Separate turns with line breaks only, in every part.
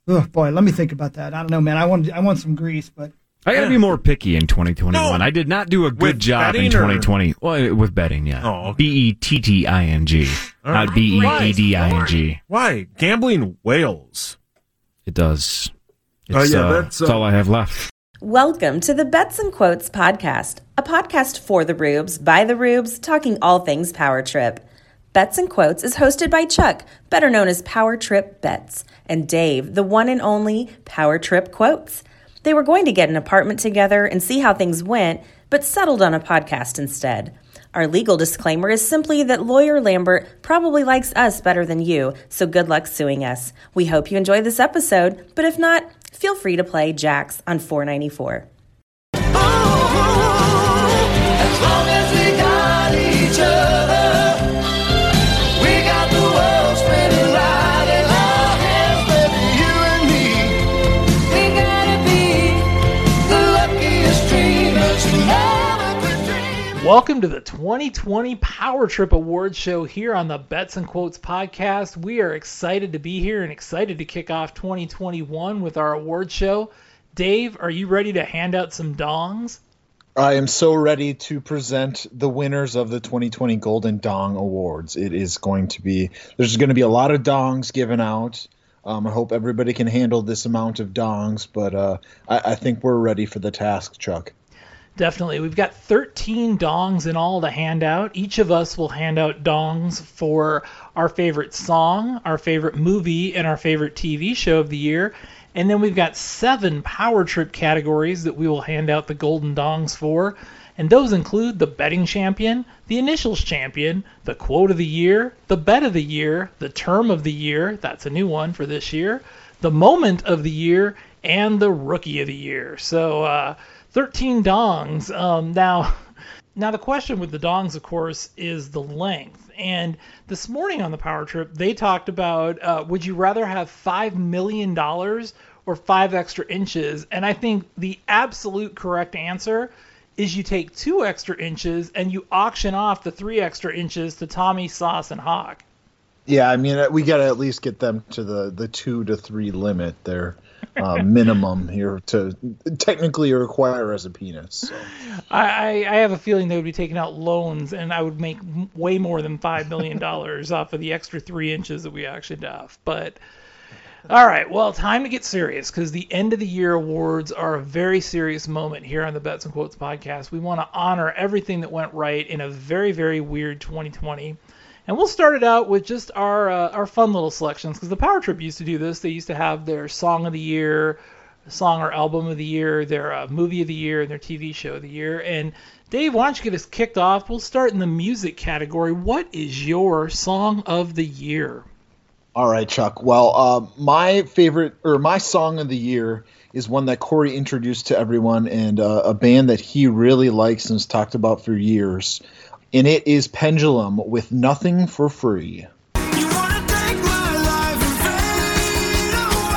Oh boy, let me think about that. I don't know, man. I want some grease, but
I gotta be more picky in 2021.
No.
I did not do a good
With
job in
betting or-
2020. Well, with betting, yeah.
Oh, okay.
Betting, not bedding.
Why? Gambling whales.
It does.
That's
all I have left.
Welcome to the Bets and Quotes podcast, a podcast for the Rubes, by the Rubes, talking all things Power Trip. Bets and Quotes is hosted by Chuck, better known as Power Trip Bets, and Dave, the one and only Power Trip Quotes. They were going to get an apartment together and see how things went, but settled on a podcast instead. Our legal disclaimer is simply that Lawyer Lambert probably likes us better than you, so good luck suing us. We hope you enjoy this episode, but if not, feel free to play Jax on $4.94.
As long as we got each other, we got the world spinning right in our hands, baby, you and me. We gotta be the luckiest dreamers who never could dream.
Welcome to the 2020 Power Trip Awards show here on the Bets and Quotes podcast. We are excited to be here and excited to kick off 2021 with our award show. Dave, are you ready to hand out some dongs?
I am so ready to present the winners of the 2020 Golden Dong Awards. There's going to be a lot of dongs given out. I hope everybody can handle this amount of dongs, but I think we're ready for the task, Chuck.
Definitely. We've got 13 dongs in all to hand out. Each of us will hand out dongs for our favorite song, our favorite movie, and our favorite TV show of the year. And then we've got 7 Power Trip categories that we will hand out the golden dongs for. And those include the betting champion, the initials champion, the quote of the year, the bet of the year, the term of the year, that's a new one for this year, the moment of the year, and the rookie of the year. So 13 dongs. Now the question with the dongs, of course, is the length. And this morning on the Power Trip, they talked about would you rather have $5 million or 5 extra inches? And I think the absolute correct answer is you take 2 extra inches and you auction off the 3 extra inches to Tommy, Sauce, and Hawk.
Yeah, I mean, we got to at least get them to the 2 to 3 limit there. Minimum here to technically require as a penis. So.
I have a feeling they would be taking out loans, and I would make way more than $5 million off of the extra 3 inches that we actually have. But all right, well, time to get serious because the end of the year awards are a very serious moment here on the Bets and Quotes podcast. We want to honor everything that went right in a very, very weird 2020. And we'll start it out with just our fun little selections, because the Power Trip used to do this. They used to have their song of the year, song or album of the year, their movie of the year, and their TV show of the year. And Dave, why don't you get us kicked off? We'll start in the music category. What is your song of the year?
All right, Chuck. Well, my favorite or my song of the year is one that Corey introduced to everyone, and a band that he really likes and has talked about for years. And it is Pendulum with Nothing for Free.
You wanna take my life and fade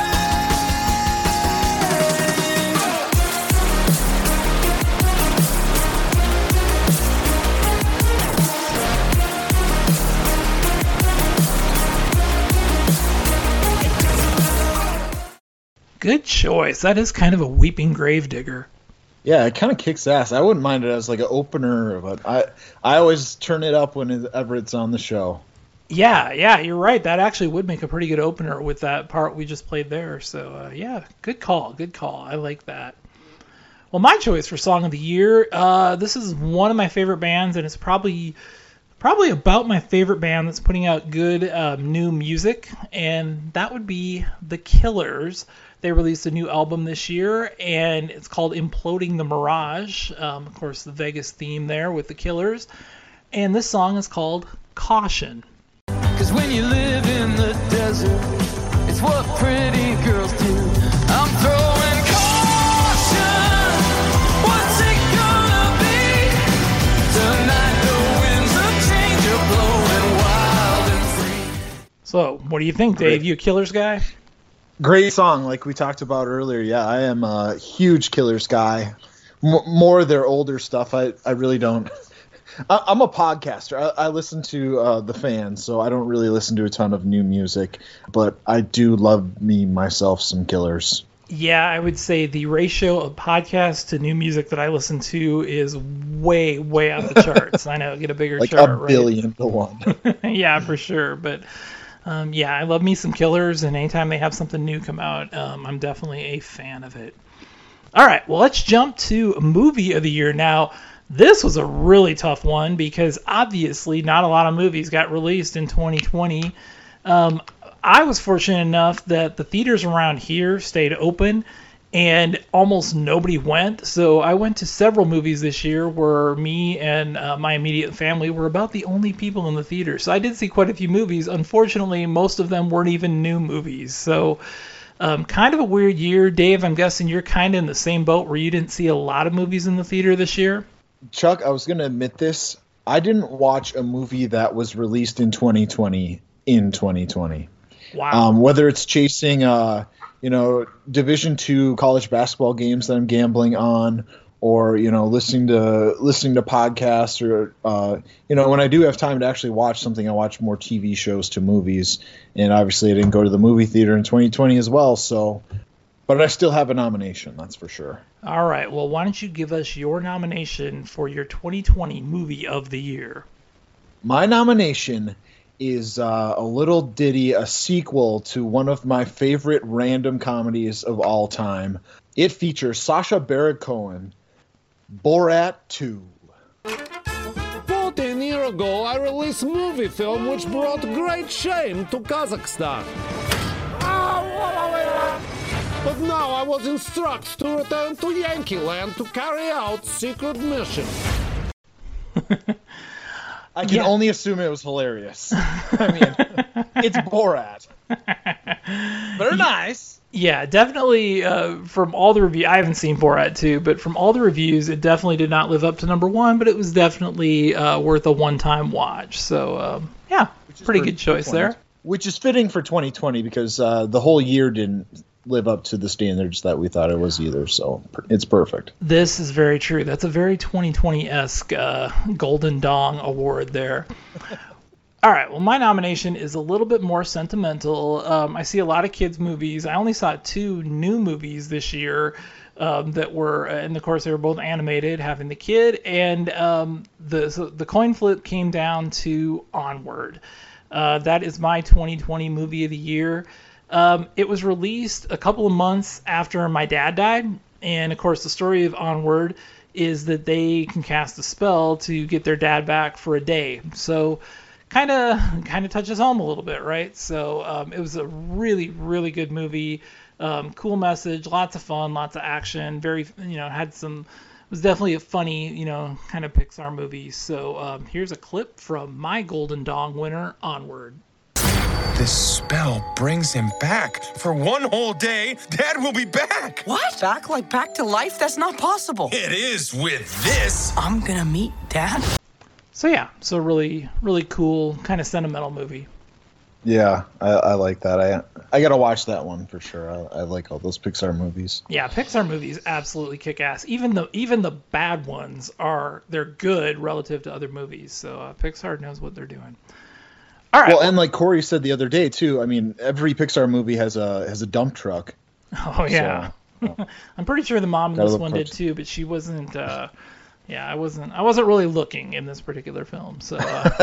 away.
Good choice. That is kind of a weeping gravedigger.
Yeah, it kind of kicks ass. I wouldn't mind it as like an opener, but I always turn it up whenever it's on the show.
Yeah, you're right. That actually would make a pretty good opener with that part we just played there. So, yeah, good call. I like that. Well, my choice for Song of the Year, this is one of my favorite bands, and it's probably about my favorite band that's putting out good new music, and that would be The Killers. They released a new album this year, and it's called Imploding the Mirage. Of course, the Vegas theme there with The Killers. And this song is called Caution.
'Cause when you live in the desert, it's what pretty girls do. I'm throwing caution. What's it gonna be? Tonight the winds of change are blowing wild and free.
So, what do you think, Dave? You a Killers guy?
Great song, like we talked about earlier. Yeah, I am a huge Killers guy. More their older stuff. I really don't I'm a podcaster. I listen to The Fan, so I don't really listen to a ton of new music, but I do love myself some Killers.
Yeah, I would say the ratio of podcasts to new music that I listen to is way, way out the charts. I know, get a bigger
like
chart,
a
right?
billion to one.
Yeah, for sure. But yeah, I love me some Killers, and anytime they have something new come out, I'm definitely a fan of it. All right, well, let's jump to movie of the year now. This was a really tough one because obviously not a lot of movies got released in 2020. I was fortunate enough that the theaters around here stayed open and almost nobody went. So I went to several movies this year where me and my immediate family were about the only people in the theater. So I did see quite a few movies. Unfortunately, most of them weren't even new movies. So kind of a weird year. Dave, I'm guessing you're kind of in the same boat where you didn't see a lot of movies in the theater this year.
Chuck, I was going to admit this. I didn't watch a movie that was released in 2020 in 2020.
Wow.
Whether it's chasing, Division II college basketball games that I'm gambling on, or listening to podcasts, or when I do have time to actually watch something, I watch more TV shows to movies. And obviously, I didn't go to the movie theater in 2020 as well. So, but I still have a nomination, that's for sure.
All right. Well, why don't you give us your nomination for your 2020 movie of the year?
My nomination is a little ditty, a sequel to one of my favorite random comedies of all time. It features Sacha Baron Cohen, Borat 2.
14 years ago, I released a movie film which brought great shame to Kazakhstan. But now I was instructed to return to Yankee Land to carry out secret mission.
I can only assume it was hilarious. I mean, it's Borat. But they're nice.
Yeah, definitely from all the reviews, I haven't seen Borat 2, but from all the reviews, it definitely did not live up to number one, but it was definitely worth a one-time watch. So, yeah, pretty good choice there.
Which is fitting for 2020 because the whole year didn't live up to the standards that we thought it was either, so it's perfect.
This is very true. That's a very 2020-esque Golden Dong award there. All right, well, my nomination is a little bit more sentimental. I see a lot of kids' movies. I only saw 2 new movies this year that were, and of course, they were both animated, Having the Kid, and the coin flip came down to Onward. That is my 2020 movie of the year. It was released a couple of months after my dad died, and of course the story of Onward is that they can cast a spell to get their dad back for a day. So kind of touches home a little bit, right? So it was a really, really good movie. Cool message, lots of fun, lots of action. Very, had some. It was definitely a funny, kind of Pixar movie. So here's a clip from my Golden Dong winner, Onward.
This spell brings him back. For one whole day, Dad will be back.
What? Back? Like back to life? That's not possible.
It is with this.
I'm gonna meet Dad?
So yeah, so really, really cool, kind of sentimental movie.
Yeah, I like that. I gotta watch that one for sure. I like all those Pixar movies.
Yeah, Pixar movies absolutely kick ass. Even the bad ones they're good relative to other movies. So Pixar knows what they're doing. All right.
Well, and like Corey said the other day too. I mean, every Pixar movie has a dump truck.
Oh yeah. So, I'm pretty sure the mom in this one did
first.
too, but she wasn't. Yeah, I wasn't really looking in this particular film. So.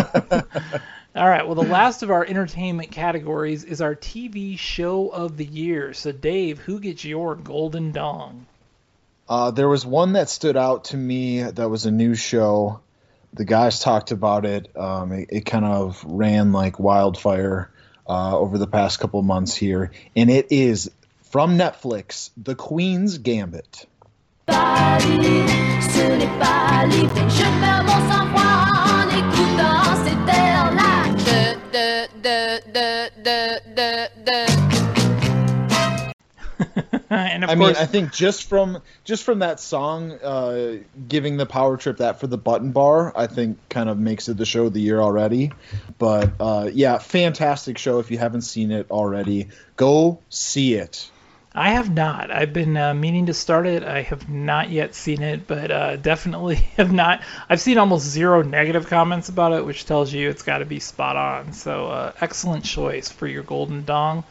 All right. Well, the last of our entertainment categories is our TV show of the year. So, Dave, who gets your Golden Dong?
There was one that stood out to me that was a new show. The guys talked about it. It kind of ran like wildfire over the past couple of months here. And it is from Netflix, The Queen's Gambit.
And
I mean, I think just from that song, giving the power trip that for the button bar, I think kind of makes it the show of the year already. But yeah, fantastic show. If you haven't seen it already, go see it.
I have not. I've been meaning to start it. I have not yet seen it, but definitely have not. I've seen almost zero negative comments about it, which tells you it's got to be spot on. So excellent choice for your Golden Dong.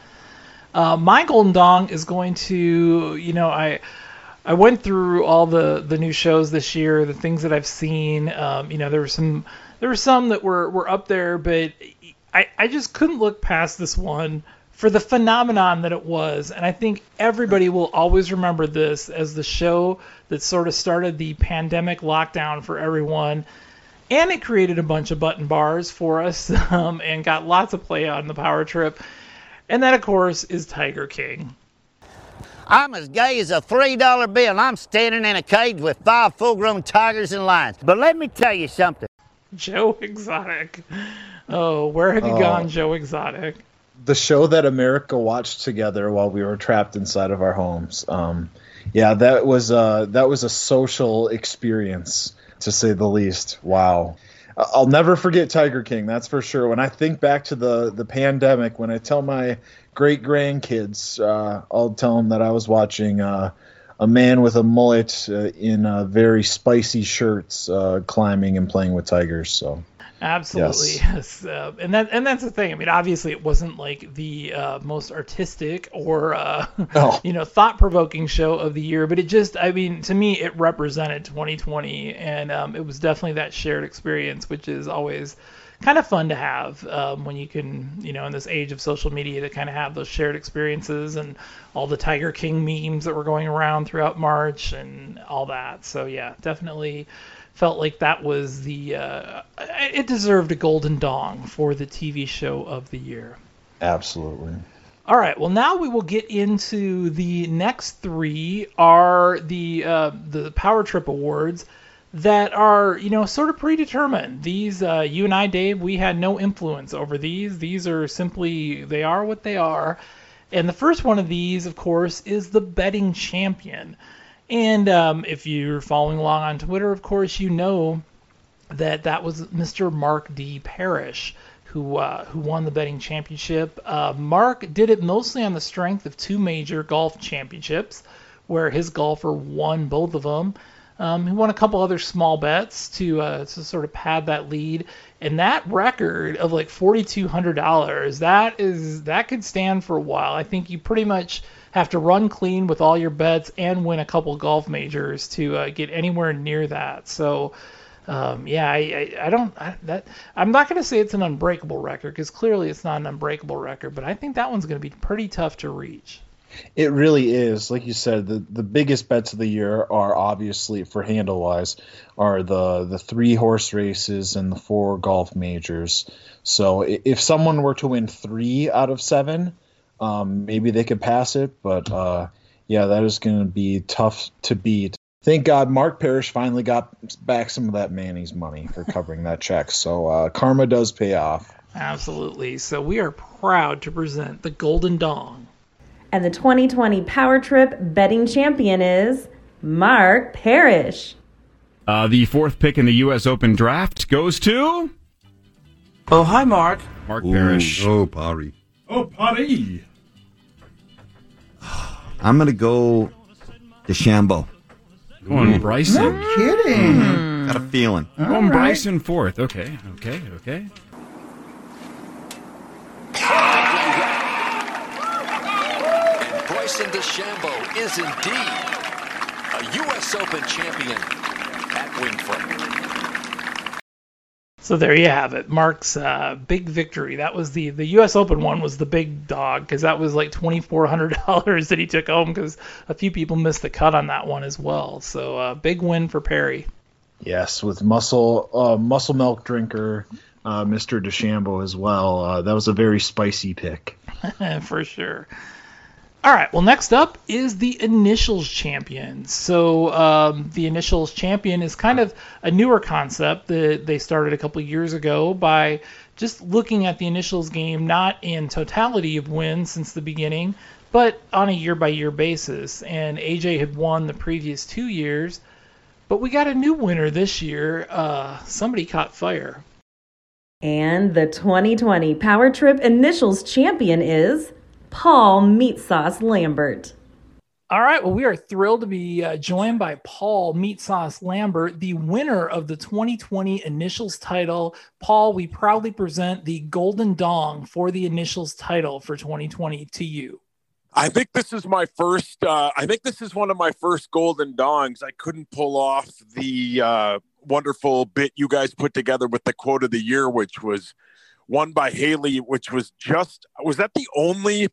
My Golden Dong is going to, I went through all the new shows this year, the things that I've seen. There were some that were up there, but I just couldn't look past this one for the phenomenon that it was. And I think everybody will always remember this as the show that sort of started the pandemic lockdown for everyone. And it created a bunch of button bars for us and got lots of play on the Power Trip. And that, of course, is Tiger King.
I'm as gay as a $3 bill, and I'm standing in a cage with 5 full-grown tigers and lions. But let me tell you something.
Joe Exotic. Oh, where have you gone, Joe Exotic?
The show that America watched together while we were trapped inside of our homes. That was a social experience, to say the least. Wow. I'll never forget Tiger King, that's for sure. When I think back to the pandemic, when I tell my great-grandkids, I'll tell them that I was watching a man with a mullet in very spicy shirts climbing and playing with tigers. So
absolutely, yes. And that's the thing. I mean, obviously, it wasn't like the most artistic or thought-provoking show of the year, but to me, it represented 2020, and it was definitely that shared experience, which is always kind of fun to have when you can, in this age of social media, to kind of have those shared experiences and all the Tiger King memes that were going around throughout March and all that. So yeah, definitely felt like that was it deserved a Golden Dong for the TV show of the year.
Absolutely.
All right, well, now we will get into the next three are the Power Trip Awards that are, sort of predetermined. These, you and I, Dave, we had no influence over these. These are simply, they are what they are. And the first one of these, of course, is the betting champion. And if you're following along on Twitter, of course, you know that was Mr. Mark D. Parrish who won the betting championship. Mark did it mostly on the strength of 2 major golf championships, where his golfer won both of them. He won a couple other small bets to sort of pad that lead, and that record of like $4,200 that could stand for a while. I think you pretty much have to run clean with all your bets and win a couple golf majors to get anywhere near that. So I'm not going to say it's an unbreakable record, because clearly it's not an unbreakable record, but I think that one's going to be pretty tough to reach.
It really is. Like you said, the biggest bets of the year are obviously, for handle-wise, are the 3 horse races and the 4 golf majors. So if someone were to win 3 out of 7, maybe they could pass it. But, that is going to be tough to beat. Thank God Mark Parrish finally got back some of that Manny's money for covering that check. So karma does pay off.
Absolutely. So we are proud to present the Golden Dong.
And the 2020 Power Trip betting champion is Mark Parrish.
The 4th pick in the U.S. Open draft goes to...
Oh, hi, Mark.
Mark Parrish.
Oh, Pari.
Oh, Pari.
I'm going to go DeChambeau.
Go on, Bryson.
No kidding.
Got a feeling.
Go on, Bryson 4th. Okay.
Bryson DeChambeau is indeed a U.S. Open champion at Winged Foot.
So there you have it. Mark's big victory. That was the U.S. Open one was the big dog, because that was like $2,400 that he took home, because a few people missed the cut on that one as well. So big win for Perry.
Yes, with muscle milk drinker Mr. DeChambeau as well. That was a very spicy pick.
For sure. All right, well, next up is the Initials Champion. So the Initials Champion is kind of a newer concept that they started a couple years ago by just looking at the Initials game, not in totality of wins since the beginning, but on a year-by-year basis. And AJ had won the previous 2 years, but we got a new winner this year. Somebody caught fire.
And the 2020 Power Trip Initials Champion is Paul Meat Sauce Lambert.
All right. Well, we are thrilled to be joined by Paul Meat Sauce Lambert, the winner of the 2020 Initials title. Paul, we proudly present the Golden Dong for the Initials title for 2020 to you.
I think this is my first. I think this is one of my first Golden Dongs. I couldn't pull off the wonderful bit you guys put together with the quote of the year, which was won by Haley, which was that the only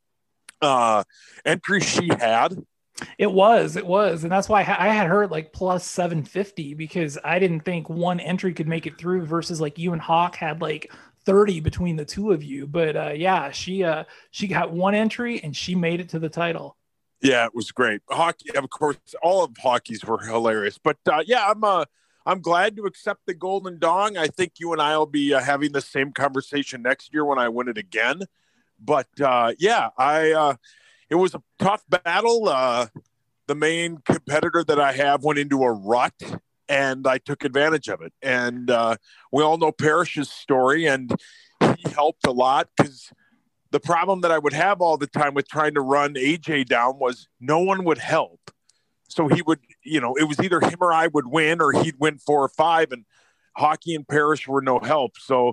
entry she had?
It was, and that's why I had her at like plus 750 because I didn't think one entry could make it through versus like you and Hawk had like 30 between the two of you. But yeah, she got one entry and she made it to the title.
Yeah, it was great. Hockey, of course, all of hockey's were hilarious. But yeah, I'm glad to accept the Golden Dong. I think you and I will be having the same conversation next year when I win it again. But yeah, it was a tough battle. The main competitor that I have went into a rut, and I took advantage of it. And we all know Parrish's story, and he helped a lot because the problem that I would have all the time with trying to run AJ down was no one would help. So he would, it was either him or I would win, or he'd win 4 or 5, and Hockey and Parrish were no help. So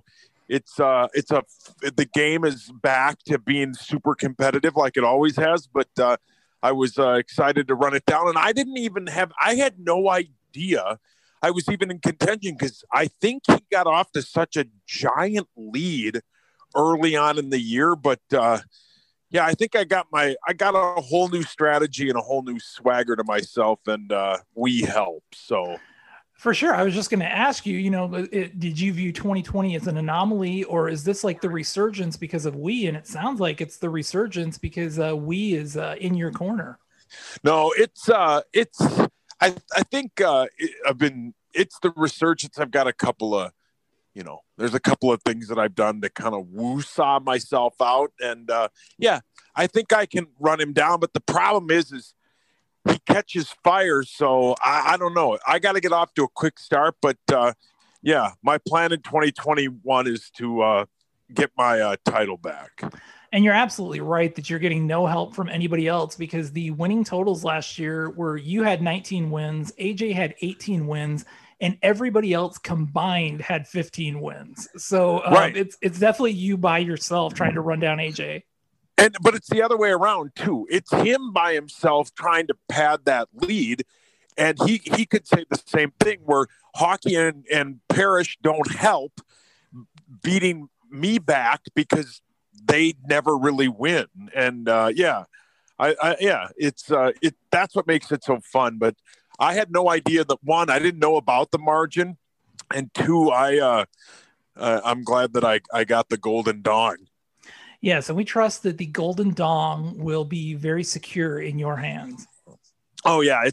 the game is back to being super competitive like it always has, but I was excited to run it down, and I had no idea I was even in contention because I think he got off to such a giant lead early on in the year, but yeah, I think I got a whole new strategy and a whole new swagger to myself, and we help. So
for sure. I was just going to ask you, did you view 2020 as an anomaly, or is this like the resurgence because of Wii? And it sounds like it's the resurgence because Wii is in your corner.
No, I think it's the resurgence. I've got a couple of, there's a couple of things that I've done to kind of woo-saw myself out. And yeah, I think I can run him down. But the problem is he catches fire. So I don't know. I got to get off to a quick start. But yeah, my plan in 2021 is to get my title back.
And you're absolutely right that you're getting no help from anybody else because the winning totals last year were you had 19 wins, AJ had 18 wins, and everybody else combined had 15 wins. So right. It's definitely you by yourself trying to run down AJ.
But it's the other way around too. It's him by himself trying to pad that lead, and he could say the same thing where Hockey and Parrish don't help beating me back because they never really win. And yeah, it's that's what makes it so fun. But I had no idea that, one, I didn't know about the margin, and 2, I'm glad that I got the Golden Dong.
Yes, and we trust that the Golden Dong will be very secure in your hands.
Oh yeah,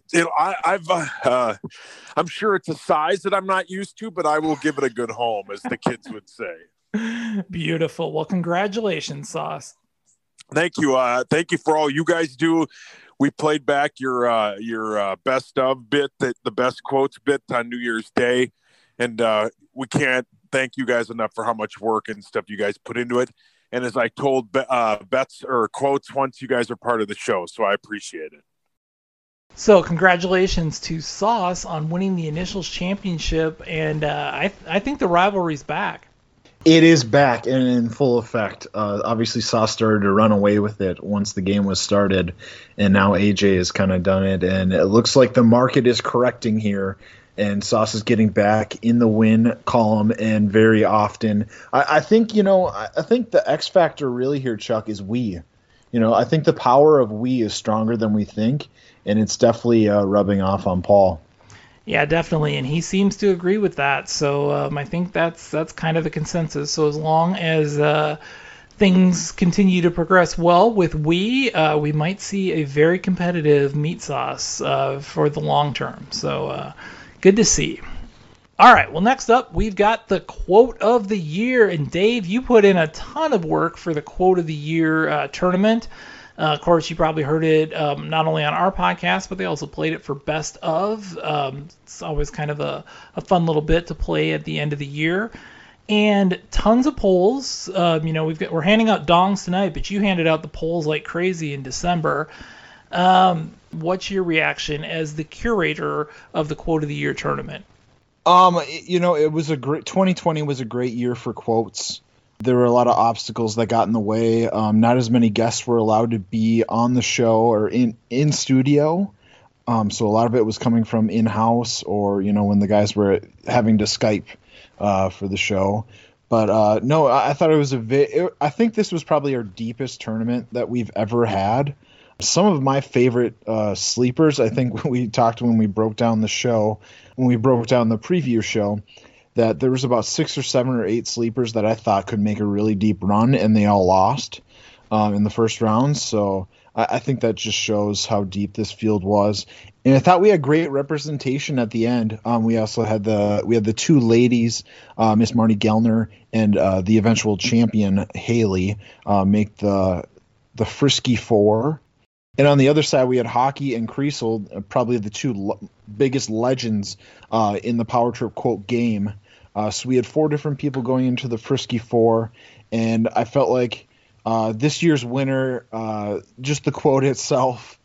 I'm sure it's a size that I'm not used to, but I will give it a good home, as the kids would say.
Beautiful. Well, congratulations, Sauce.
Thank you. Thank you for all you guys do. We played back your best of bit, the best quotes bit on New Year's Day, and we can't thank you guys enough for how much work and stuff you guys put into it. And as I told bets or quotes once, you guys are part of the show, so I appreciate it.
So congratulations to Sauce on winning the Initials championship, and I think the rivalry's back.
It is back and in full effect. Obviously, Sauce started to run away with it once the game was started, and now AJ has kind of done it. And it looks like the market is correcting here, and Sauce is getting back in the win column and very often. I think the X factor really here, Chuck, is Wii. I think the power of Wii is stronger than we think, and it's definitely rubbing off on Paul.
Yeah, definitely, and he seems to agree with that. So I think that's kind of the consensus. So as long as things continue to progress well with Wii, we might see a very competitive Meat Sauce for the long term. So good to see. All right, well, next up, we've got the Quote of the Year. And Dave, you put in a ton of work for the Quote of the Year tournament. Of course, you probably heard it not only on our podcast, but they also played it for Best Of. It's always kind of a fun little bit to play at the end of the year. And tons of polls. We're handing out dongs tonight, but you handed out the polls like crazy in December. What's your reaction as the curator of the Quote of the Year tournament?
It was 2020 was a great year for quotes. There were a lot of obstacles that got in the way. Not as many guests were allowed to be on the show or in studio. So a lot of it was coming from in-house or, when the guys were having to Skype for the show. But no, I thought it was I think this was probably our deepest tournament that we've ever had. Some of my favorite sleepers, I think we talked when we broke down the show, when we broke down the preview show, that there was about 6 or 7 or 8 sleepers that I thought could make a really deep run, and they all lost in the first round. So I think that just shows how deep this field was. And I thought we had great representation at the end. We also had the 2 ladies, Miss Marnie Gellner and the eventual champion Haley, make the Frisky 4. And on the other side, we had Hockey and Kriesel, probably the 2 biggest legends in the Power Trip quote game. So we had 4 different people going into the Frisky 4, and I felt like this year's winner, just the quote itself,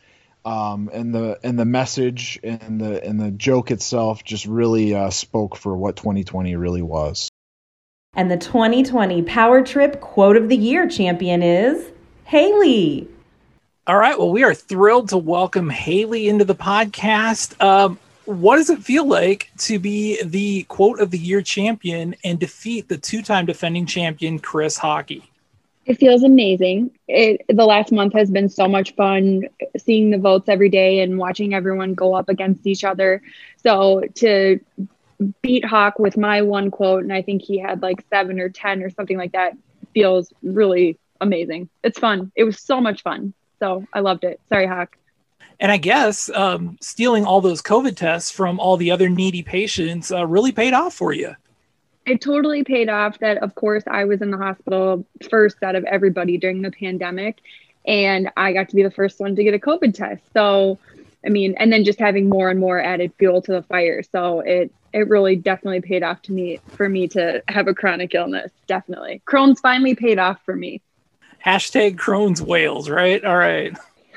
and the message and the joke itself just really spoke for what 2020 really was.
And the 2020 Power Trip Quote of the Year champion is Haley.
All right. Well, we are thrilled to welcome Haley into the podcast. What does it feel like to be the Quote of the Year champion and defeat the 2-time defending champion, Chris Hockey?
It feels amazing. The last month has been so much fun, seeing the votes every day and watching everyone go up against each other. So to beat Hawk with my one quote, and I think he had like 7 or 10 or something like that, feels really amazing. It's fun. It was so much fun. So I loved it. Sorry, Hawk.
And I guess stealing all those COVID tests from all the other needy patients really paid off for you.
It totally paid off. That, of course, I was in the hospital first out of everybody during the pandemic, and I got to be the first one to get a COVID test. So, I mean, and then just having more and more added fuel to the fire. So it really definitely paid off for me to have a chronic illness. Definitely. Crohn's finally paid off for me.
Hashtag Crohn's Wales, right? All right.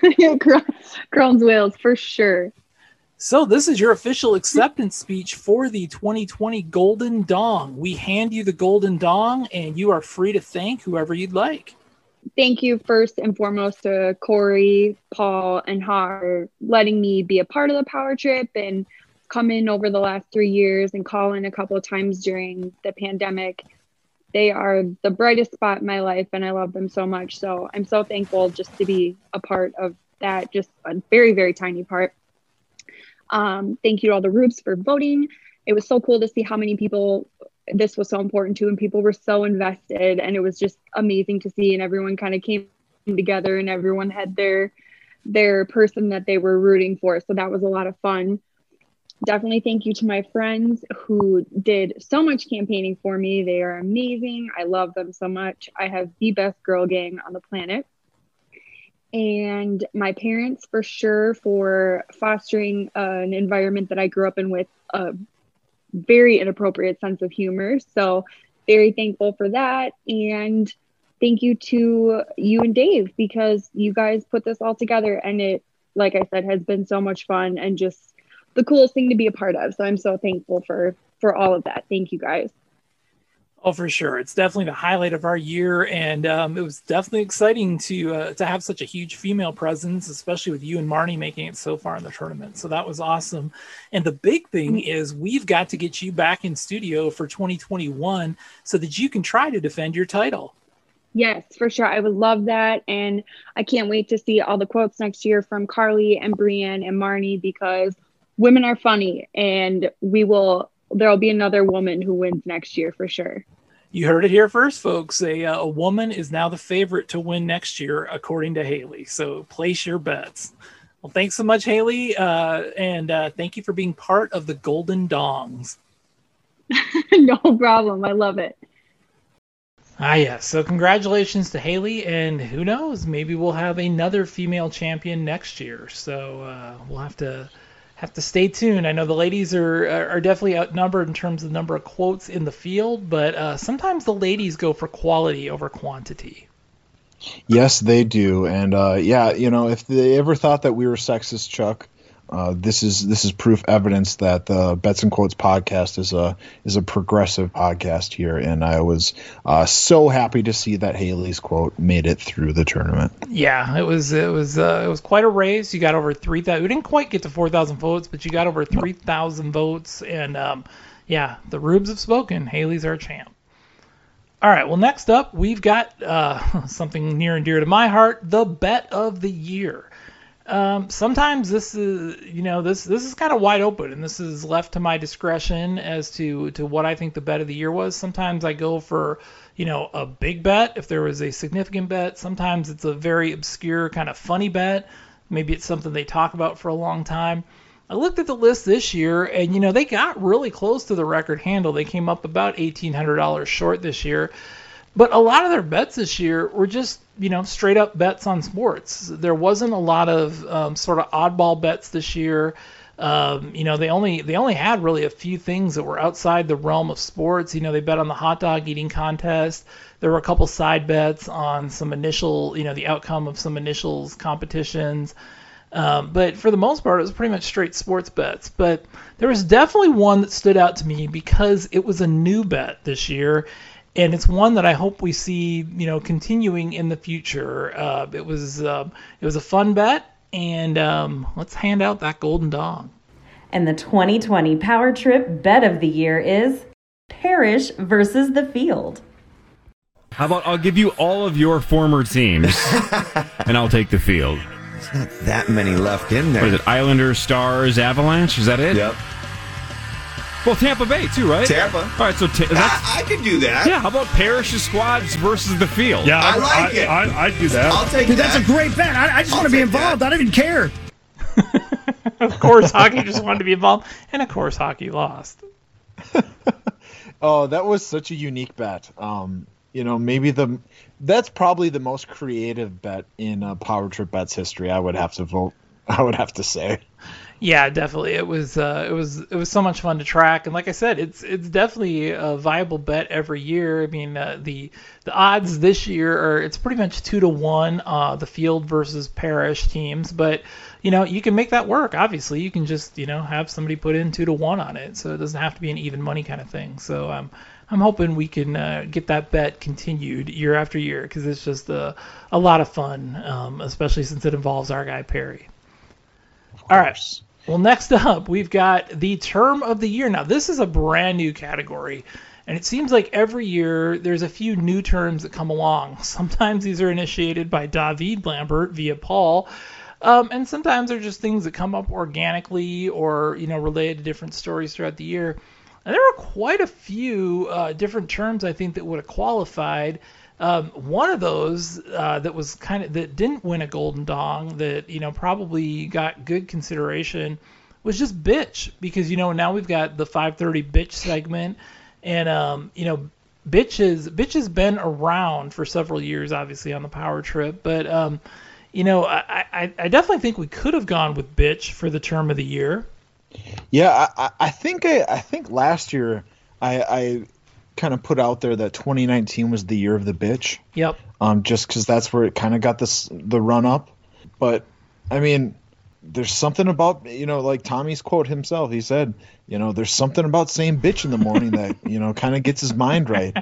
Crohn's Wales, for sure.
So this is your official acceptance speech for the 2020 Golden Dong. We hand you the Golden Dong, and you are free to thank whoever you'd like.
Thank you first and foremost to Corey, Paul, and Hawk for letting me be a part of the Power Trip and come in over the last 3 years and call in a couple of times during the pandemic. They are the brightest spot in my life, and I love them so much. So I'm so thankful just to be a part of that, just a very, very tiny part. Thank you to all the Rubes for voting. It was so cool to see how many people this was so important to, and people were so invested, and it was just amazing to see, and everyone kind of came together, and everyone had their person that they were rooting for. So that was a lot of fun. Definitely thank you to my friends who did so much campaigning for me. They are amazing. I love them so much. I have the best girl gang on the planet. And my parents, for sure, for fostering an environment that I grew up in with a very inappropriate sense of humor. So very thankful for that. And thank you to you and Dave, because you guys put this all together. And it, like I said, has been so much fun and just the coolest thing to be a part of. So I'm so thankful for all of that. Thank you, guys.
Oh, for sure. It's definitely the highlight of our year. And it was definitely exciting to have such a huge female presence, especially with you and Marnie making it so far in the tournament. So that was awesome. And the big thing is we've got to get you back in studio for 2021 so that you can try to defend your title.
Yes, for sure. I would love that. And I can't wait to see all the quotes next year from Carly and Brienne and Marnie, because women are funny, and there'll be another woman who wins next year for sure.
You heard it here first, folks. A woman is now the favorite to win next year, according to Haley. So place your bets. Well, thanks so much, Haley. And thank you for being part of the Golden Dongs.
No problem. I love it.
Yes. So congratulations to Haley, and who knows, maybe we'll have another female champion next year. So we'll have to stay tuned. I know the ladies are definitely outnumbered in terms of the number of quotes in the field, but sometimes the ladies go for quality over quantity.
Yes, they do. And if they ever thought that we were sexist, Chuck, this is proof evidence that the Bets and Quotes podcast is a progressive podcast here, and I was so happy to see that Haley's quote made it through the tournament.
Yeah, it was quite a race. You got over 3,000. We didn't quite get to 4,000 votes, but you got over 3,000 votes, and the Rubes have spoken. Haley's our champ. All right, well, next up we've got something near and dear to my heart: the bet of the year. Sometimes this is, this is kind of wide open, and this is left to my discretion as to what I think the bet of the year was. Sometimes I go for, a big bet if there was a significant bet. Sometimes it's a very obscure kind of funny bet. Maybe it's something they talk about for a long time. I looked at the list this year, and, they got really close to the record handle. They came up about $1,800 short this year. But a lot of their bets this year were just, straight up bets on sports. There wasn't a lot of sort of oddball bets this year. They only had really a few things that were outside the realm of sports. They bet on the hot dog eating contest. There were a couple side bets on some initial, the outcome of some initials competitions. But for the most part, it was pretty much straight sports bets. But there was definitely one that stood out to me because it was a new bet this year. And it's one that I hope we see, continuing in the future. It was a fun bet, and let's hand out that golden dong.
And the 2020 Power Trip bet of the year is Parrish versus the Field.
How about I'll give you all of your former teams, and I'll take the Field.
There's not that many left in there.
What is it? Islanders, Stars, Avalanche? Is that it?
Yep.
Well, Tampa Bay, too, right?
Tampa.
All right, so
I could do that.
Yeah, how about Parrish's squads versus the Field?
Yeah,
I like it.
I'd do that.
I'll take
Dude,
that.
that's a great bet. I just want to be involved.
That.
I don't even care.
Of course, hockey just wanted to be involved, and of course, hockey lost.
Oh, that was such a unique bet. That's probably the most creative bet in Power Trip Bets history. I would have to say.
Yeah, definitely. It was so much fun to track, and like I said, it's definitely a viable bet every year. I mean, the odds this year it's pretty much 2-1 the Field versus Parrish teams, but you can make that work. Obviously, you can just have somebody put in 2-1 on it, so it doesn't have to be an even money kind of thing. So I'm hoping we can get that bet continued year after year because it's just a lot of fun, especially since it involves our guy Perry. All right. Well, next up, we've got the term of the year. Now, this is a brand new category, and it seems like every year there's a few new terms that come along. Sometimes these are initiated by David Lambert via Paul, and sometimes they're just things that come up organically or, related to different stories throughout the year. And there were quite a few different terms, I think, that would have qualified. One of those that didn't win a golden dong that probably got good consideration was just bitch, because now we've got the 5:30 bitch segment, and bitch has been around for several years, obviously on the Power Trip, but I definitely think we could have gone with bitch for the term of the year.
Yeah, I think last year I kind of put out there that 2019 was the year of the bitch.
Yep.
Just because that's where it kind of got the run up. But I mean, there's something about like Tommy's quote himself. He said, there's something about saying bitch in the morning that kind of gets his mind right.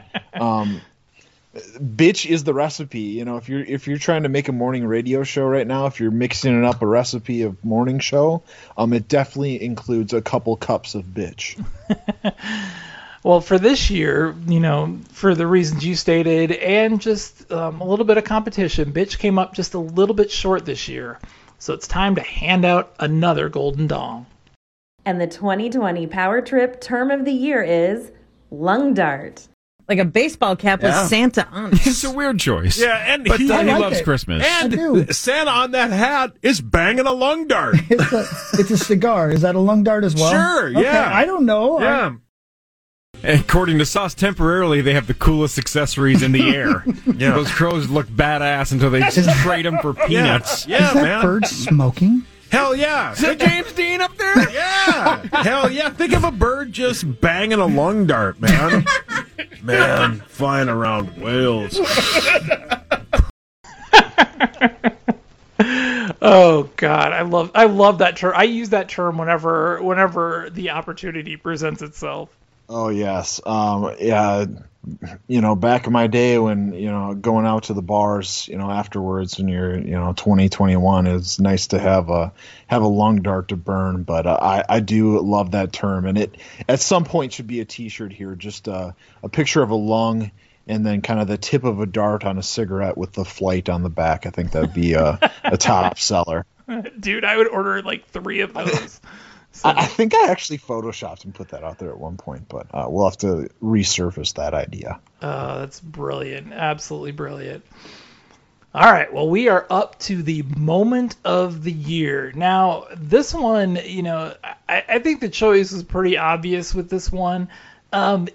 Bitch is the recipe. If you're trying to make a morning radio show right now, if you're mixing it up a recipe of morning show, it definitely includes a couple cups of bitch.
Well, for this year, for the reasons you stated, and just a little bit of competition, bitch came up just a little bit short this year. So it's time to hand out another golden dong.
And the 2020 Power Trip term of the year is lung dart.
Like a baseball cap with Santa on it.
It's a weird choice.
Yeah,
but he loves Christmas.
And Santa on that hat is banging a lung dart.
It's a cigar. Is that a lung dart as well?
Sure,
okay,
yeah.
I don't know.
Yeah.
According to Sauce, temporarily they have the coolest accessories in the air.
Yeah.
Those crows look badass until they trade them for peanuts.
Yeah,
is that
man.
bird smoking?
Hell yeah.
Is that James Dean up there?
Yeah. Hell yeah. Think of a bird just banging a lung dart, man. Man, flying around Wales.
Oh God, I love that term. I use that term whenever the opportunity presents itself.
Oh yes, yeah. Back in my day when going out to the bars, afterwards when you're 20, 21, it's nice to have a lung dart to burn. But I do love that term, and it at some point should be a T-shirt here, just a picture of a lung. And then kind of the tip of a dart on a cigarette with the flight on the back. I think that'd be a top seller.
Dude, I would order like 3 of those. So.
I think I actually photoshopped and put that out there at one point, but we'll have to resurface that idea.
That's brilliant. Absolutely brilliant. All right. Well, we are up to the moment of the year. Now, this one, I think the choice is pretty obvious with this one. The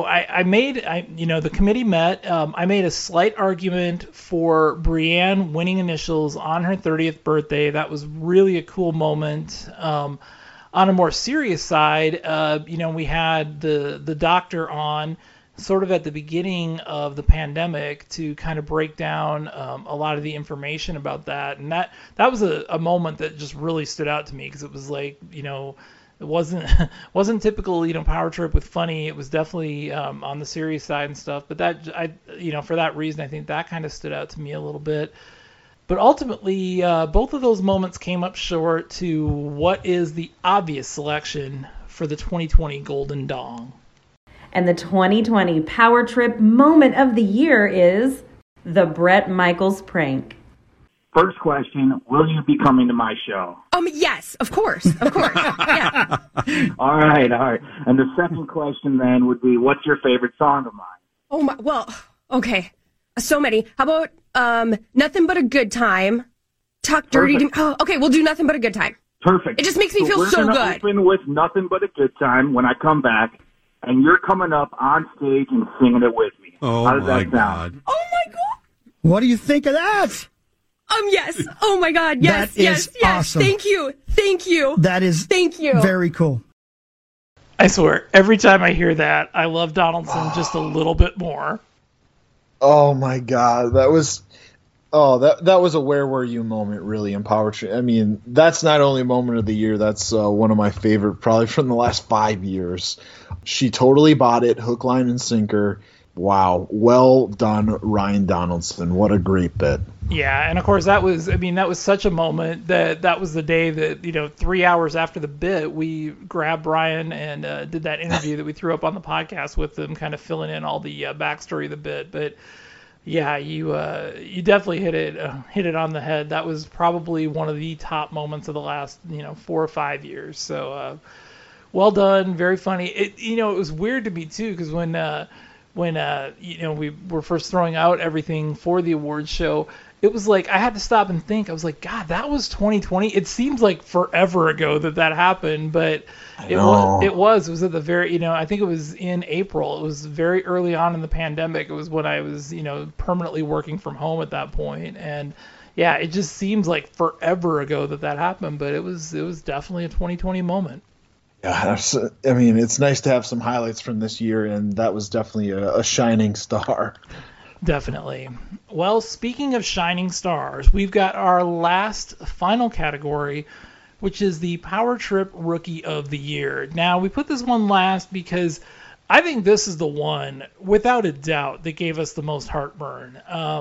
committee met. I made a slight argument for Brienne winning initials on her 30th birthday. That was really a cool moment. On a more serious side, we had the doctor on sort of at the beginning of the pandemic to kind of break down a lot of the information about that. And that was a moment that just really stood out to me because it was like, it wasn't typical, Power Trip with funny. It was definitely on the serious side and stuff. But for that reason, I think that kind of stood out to me a little bit. But ultimately, both of those moments came up short to what is the obvious selection for the 2020 Golden Dong.
And the 2020 Power Trip moment of the year is the Bret Michaels prank.
First question, will you be coming to my show?
Yes, of course. Yeah.
All right. And the second question then would be, what's your favorite song of mine?
Okay. So many. How about Nothing But a Good Time? Talk dirty to me. Oh, okay, we'll do Nothing But a Good Time.
Perfect.
It just makes me feel so good.
We're going to open with Nothing But a Good Time when I come back, and you're coming up on stage and singing it with me.
Oh,
how does
my
that sound?
Oh, my God.
What do you think of that?
Yes. Oh, my God. Yes, yes.
Awesome.
Thank you.
That is very cool.
I swear, every time I hear that, I love Donaldson just a little bit more.
Oh, my God. That was a where were you moment, really, in Power Trip. I mean, that's not only a moment of the year, that's one of my favorite, probably from the last 5 years. She totally bought it, hook, line, and sinker. Wow. Well done, Ryan Donaldson. What a great bit.
Yeah, and of course that was such a moment that was the day that, 3 hours after the bit, we grabbed Brian and did that interview that we threw up on the podcast with them, kind of filling in all the backstory of the bit. But yeah, you definitely hit it on the head. That was probably one of the top moments of the last 4 or 5 years. So well done, very funny. It was weird to me too, because when we were first throwing out everything for the awards show, it was like I had to stop and think. I was like, God, that was 2020. It seems like forever ago that happened, but it was at the very, I think it was in April. It was very early on in the pandemic. It was when I was, permanently working from home at that point. And yeah, it just seems like forever ago that happened, but it was definitely a 2020 moment.
Yeah, I mean, it's nice to have some highlights from this year, and that was definitely a shining star.
Definitely. Well, speaking of shining stars, we've got our last final category, which is the Power Trip Rookie of the Year. Now, we put this one last because I think this is the one, without a doubt, that gave us the most heartburn.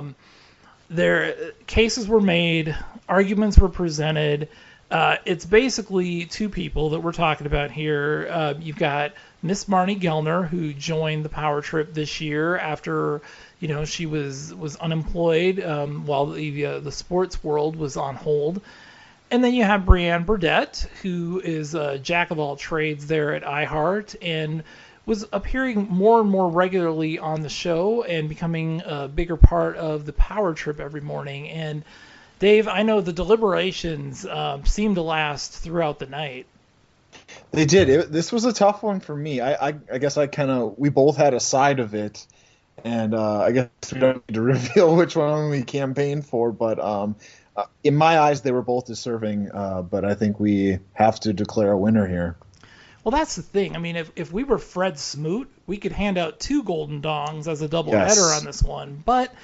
Cases were made, arguments were presented. It's basically two people that we're talking about here. You've got Miss Marnie Gellner, who joined the Power Trip this year after she was unemployed while the sports world was on hold. And then you have Brienne Burdett, who is a jack of all trades there at iHeart and was appearing more and more regularly on the show and becoming a bigger part of the Power Trip every morning. And Dave, I know the deliberations seemed to last throughout the night.
They did. This was a tough one for me. I guess we both had a side of it, and I guess we don't need to reveal which one we campaigned for, but in my eyes, they were both deserving, but I think we have to declare a winner here.
Well, that's the thing. I mean, if we were Fred Smoot, we could hand out 2 golden dongs as a doubleheader on this one, but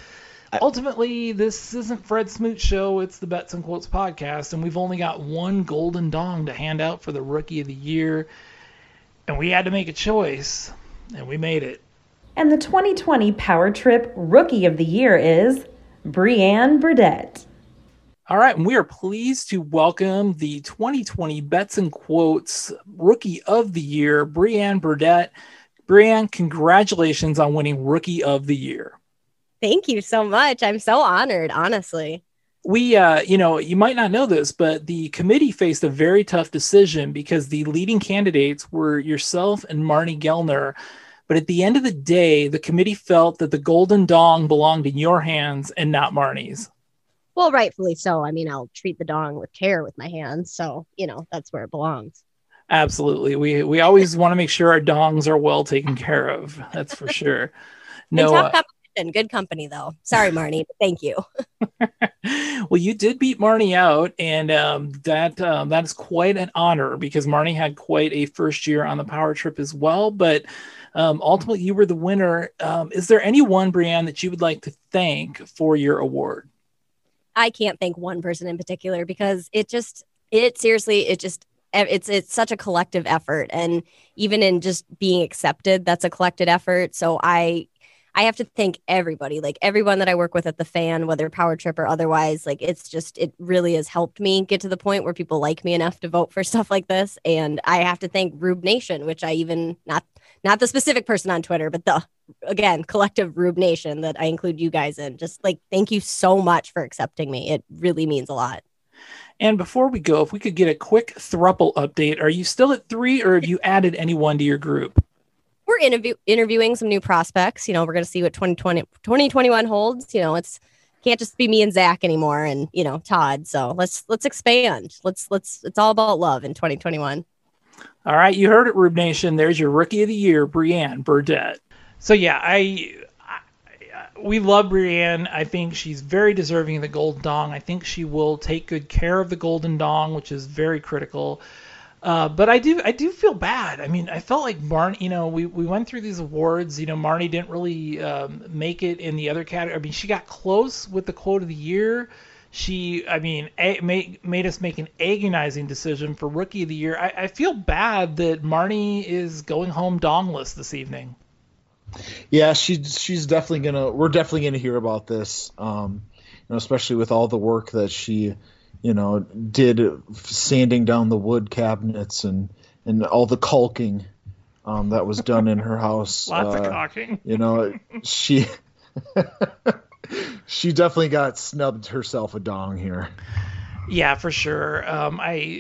ultimately, this isn't Fred Smoot's show. It's the Bets and Quotes podcast, and we've only got one golden dong to hand out for the Rookie of the Year, and we had to make a choice, and we made it.
And the 2020 Power Trip Rookie of the Year is Brianne Burdett.
All right, and we are pleased to welcome the 2020 Bets and Quotes Rookie of the Year, Brianne Burdett. Brianne, congratulations on winning Rookie of the Year.
Thank you so much. I'm so honored, honestly.
We, you might not know this, but the committee faced a very tough decision because the leading candidates were yourself and Marnie Gellner. But at the end of the day, the committee felt that the golden dong belonged in your hands and not Marnie's.
Well, rightfully so. I mean, I'll treat the dong with care with my hands. So, that's where it belongs.
Absolutely. We always want to make sure our dongs are well taken care of. That's for sure. No,
tough competition. Good company, though. Sorry, Marnie. But thank you.
Well, you did beat Marnie out, and that is quite an honor because Marnie had quite a first year on the Power Trip as well. But ultimately, you were the winner. Is there anyone, Brianne, that you would like to thank for your award?
I can't thank one person in particular because it's such a collective effort. And even in just being accepted, that's a collected effort. So I have to thank everybody, like everyone that I work with at the Fan, whether Power Trip or otherwise. Like it really has helped me get to the point where people like me enough to vote for stuff like this. And I have to thank Rube Nation, which I even, not the specific person on Twitter, but the, again, collective Rube Nation that I include you guys in. Just like, thank you so much for accepting me. It really means a lot.
And before we go, if we could get a quick thruple update, are you still at 3 or have you added anyone to your group?
We're interviewing some new prospects. We're going to see what 2021 holds. Can't just be me and Zach anymore and, Todd. So let's expand. It's all about love in 2021.
All right. You heard it, Rube Nation. There's your Rookie of the Year, Brianne Burdett. So yeah, we love Brianne. I think she's very deserving of the Golden Dong. I think she will take good care of the Golden Dong, which is very critical. But I do feel bad. I mean, I felt like Marnie, we went through these awards. Marnie didn't really make it in the other category. I mean, she got close with the Quote of the Year. She, made us make an agonizing decision for Rookie of the Year. I feel bad that Marnie is going home dongless this evening.
Yeah, she's definitely we're definitely gonna hear about this. Especially with all the work that she, did sanding down the wood cabinets and all the caulking that was done in her house.
Lots of caulking.
She definitely got snubbed herself a dong here.
Yeah, for sure. I'm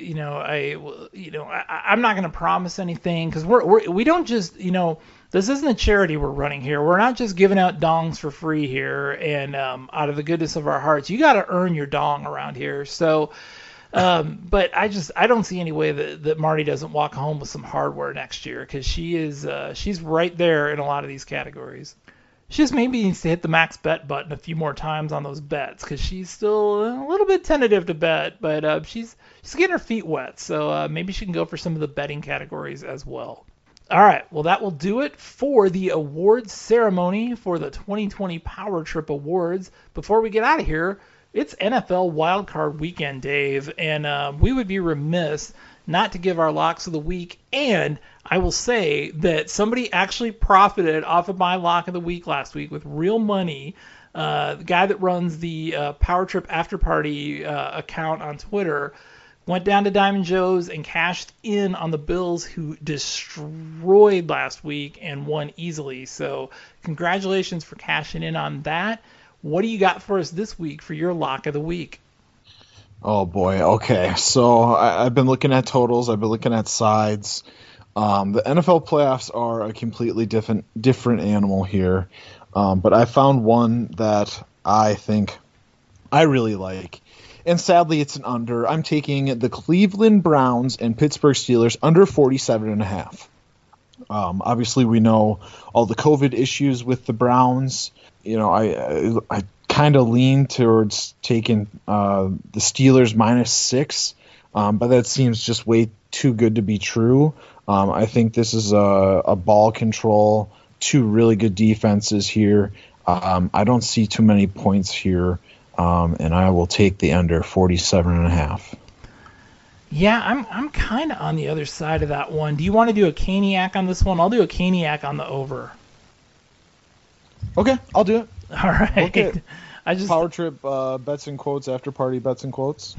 not going to promise anything because we don't just, this isn't a charity we're running here. We're not just giving out dongs for free here and out of the goodness of our hearts. You got to earn your dong around here. So, but I don't see any way that Marty doesn't walk home with some hardware next year because she's right there in a lot of these categories. She just maybe needs to hit the max bet button a few more times on those bets because she's still a little bit tentative to bet, but she's getting her feet wet. So maybe she can go for some of the betting categories as well. All right, well, that will do it for the awards ceremony for the 2020 Power Trip Awards. Before we get out of here, it's NFL Wildcard Weekend, Dave, and we would be remiss not to give our locks of the week. And I will say that somebody actually profited off of my lock of the week last week with real money. The guy that runs the Power Trip After Party account on Twitter went down to Diamond Joe's and cashed in on the Bills, who destroyed last week and won easily. So congratulations for cashing in on that. What do you got for us this week for your lock of the week?
Oh boy. Okay. So I've been looking at totals. I've been looking at sides. The NFL playoffs are a completely different animal here. But I found one that I think I really like. And sadly, it's an under. I'm taking the Cleveland Browns and Pittsburgh Steelers under 47.5. Obviously, we know all the COVID issues with the Browns. I kind of lean towards taking the Steelers -6, but that seems just way too good to be true. I think this is a ball control, two really good defenses here. I don't see too many points here, and I will take the under 47.5.
Yeah, I'm kind of on the other side of that one. Do you want to do a Caniac on this one? I'll do a Caniac on the over.
Okay, I'll do it.
All right.
Okay. Power Trip bets and quotes, after party bets and quotes.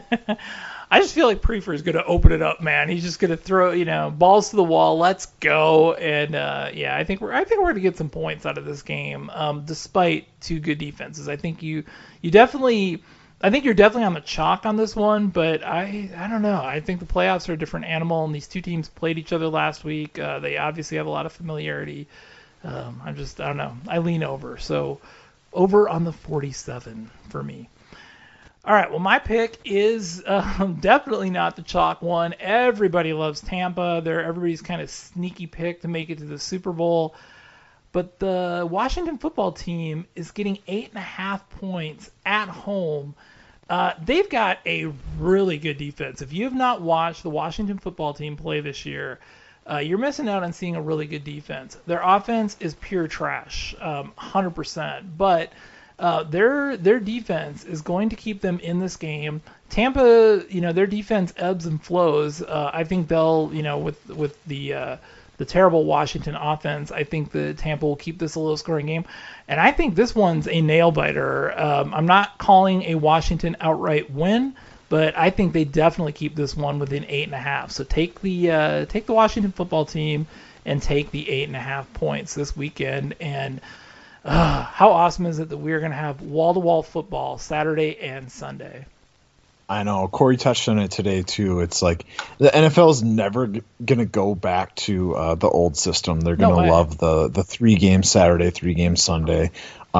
I just feel like Prefer is going to open it up, man. He's just going to throw, balls to the wall. Let's go. And I think we're going to get some points out of this game, despite two good defenses. I think you're definitely on the chalk on this one, but I don't know. I think the playoffs are a different animal, and these two teams played each other last week. They obviously have a lot of familiarity. I don't know. I lean over. So over on the 47 for me. All right, well, my pick is definitely not the chalk one. Everybody loves Tampa. They're everybody's kind of sneaky pick to make it to the Super Bowl. But the Washington football team is getting 8.5 points at home. They've got a really good defense. If you have not watched the Washington football team play this year, you're missing out on seeing a really good defense. Their offense is pure trash, 100%. But their defense is going to keep them in this game. Tampa, their defense ebbs and flows. I think they'll, with the terrible Washington offense, I think the Tampa will keep this a low-scoring game. And I think this one's a nail-biter. I'm not calling a Washington outright win, but I think they definitely keep this one within 8.5. So take the Washington football team and take the 8.5 points this weekend. And how awesome is it that we're going to have wall-to-wall football Saturday and Sunday?
I know. Corey touched on it today, too. It's like the NFL is never going to go back to the old system. They're going to love the 3-game Saturday, 3-game Sunday.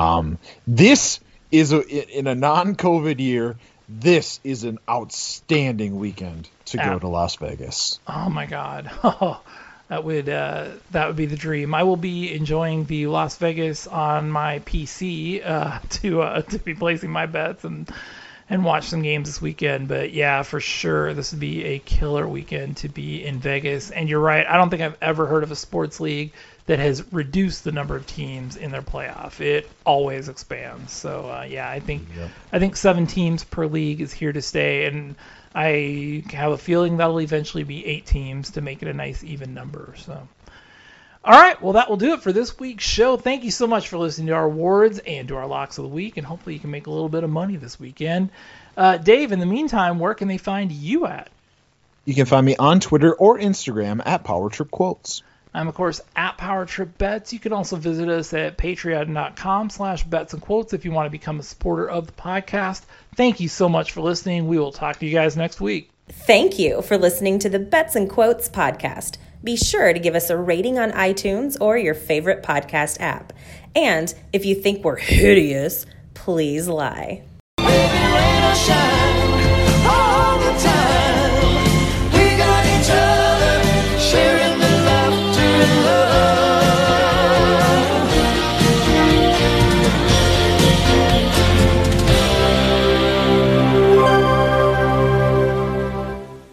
This is, in a non-COVID year, this is an outstanding weekend to go to Las Vegas.
Oh, my God. That would be the dream. I will be enjoying the Las Vegas on my PC to be placing my bets and watch some games this weekend. But yeah, for sure, this would be a killer weekend to be in Vegas. And you're right, I don't think I've ever heard of a sports league that has reduced the number of teams in their playoff. It always expands. So I think 7 teams per league is here to stay, and I have a feeling that'll eventually be 8 teams to make it a nice even number. So, all right, well, that will do it for this week's show. Thank you so much for listening to our awards and to our locks of the week, and hopefully you can make a little bit of money this weekend. Dave, in the meantime, where can they find you at?
You can find me on Twitter or Instagram at PowerTripQuotes.
I'm, of course, at PowerTripBets. You can also visit us at patreon.com/betsandquotes if you want to become a supporter of the podcast. Thank you so much for listening. We will talk to you guys next week.
Thank you for listening to the Bets and Quotes podcast. Be sure to give us a rating on iTunes or your favorite podcast app. And if you think we're hideous, please lie.
Baby, rain or shine.